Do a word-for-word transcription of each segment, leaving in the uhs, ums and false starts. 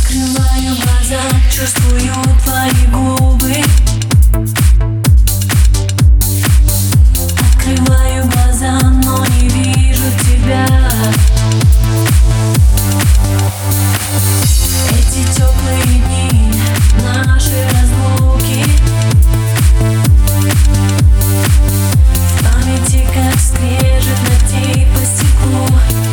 Открываю глаза, чувствую твои губы. Открываю глаза, но не вижу тебя. Эти теплые дни, наши разлуки, в памяти как скрежет ногтей по стеклу.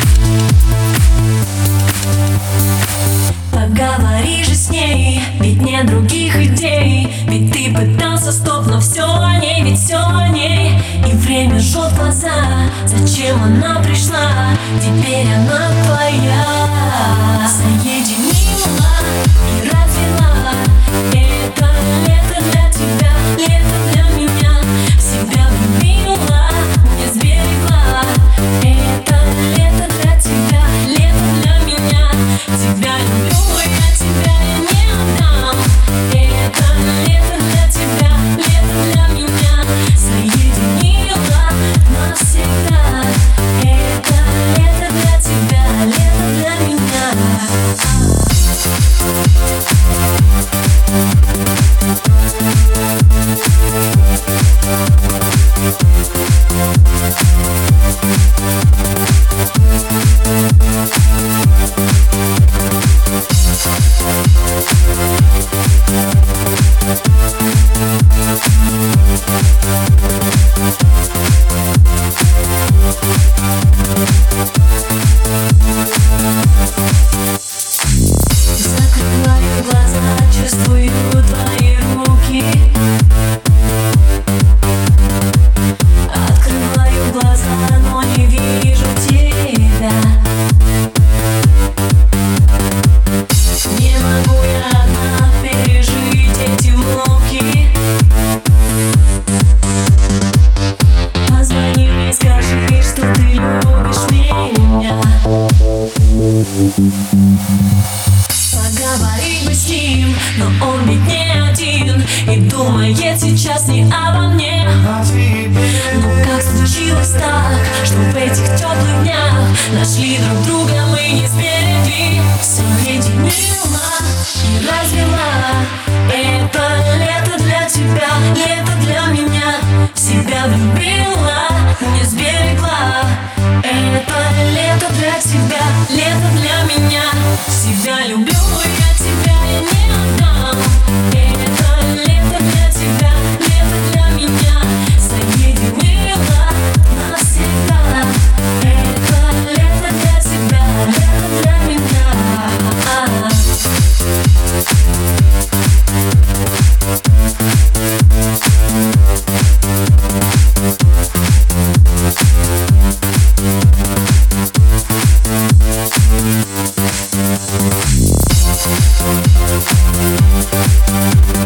Поговори же с ней, ведь нет других идей. Ведь ты пытался, стоп, но все о ней, ведь все о ней. И время жжет глаза, зачем она пришла? Теперь она твоя. Соединила и развела. Это лето для тебя, лето для меня. В себя влюбила, не сберегла. Это лето для тебя, лето для меня. Тебя люблю, я тебя не отдам. Это лето для тебя, лето для меня. Соединила навсегда. Это лето для тебя, лето для меня. Закрываю глаза, чувствую твои руки. Открываю глаза, но не вижу тебя. Не могу я одна пережить эти муки. Позвони мне, скажи, что ты любишь меня. Поговори бы с ним, но он ведь не один и думает сейчас не обо мне. Но как случилось так, что в этих теплых днях нашли друг друга, мы не сберегли. Соединила и развела. Это лето для тебя, лето для меня. В себя влюбила, не сберегла. Это лето для тебя, лето для меня. Себя люблю, я тебя не отдам. Это лето для тебя, лето для меня. Соединила навсегда. Это лето для тебя, лето для меня. We'll be right back.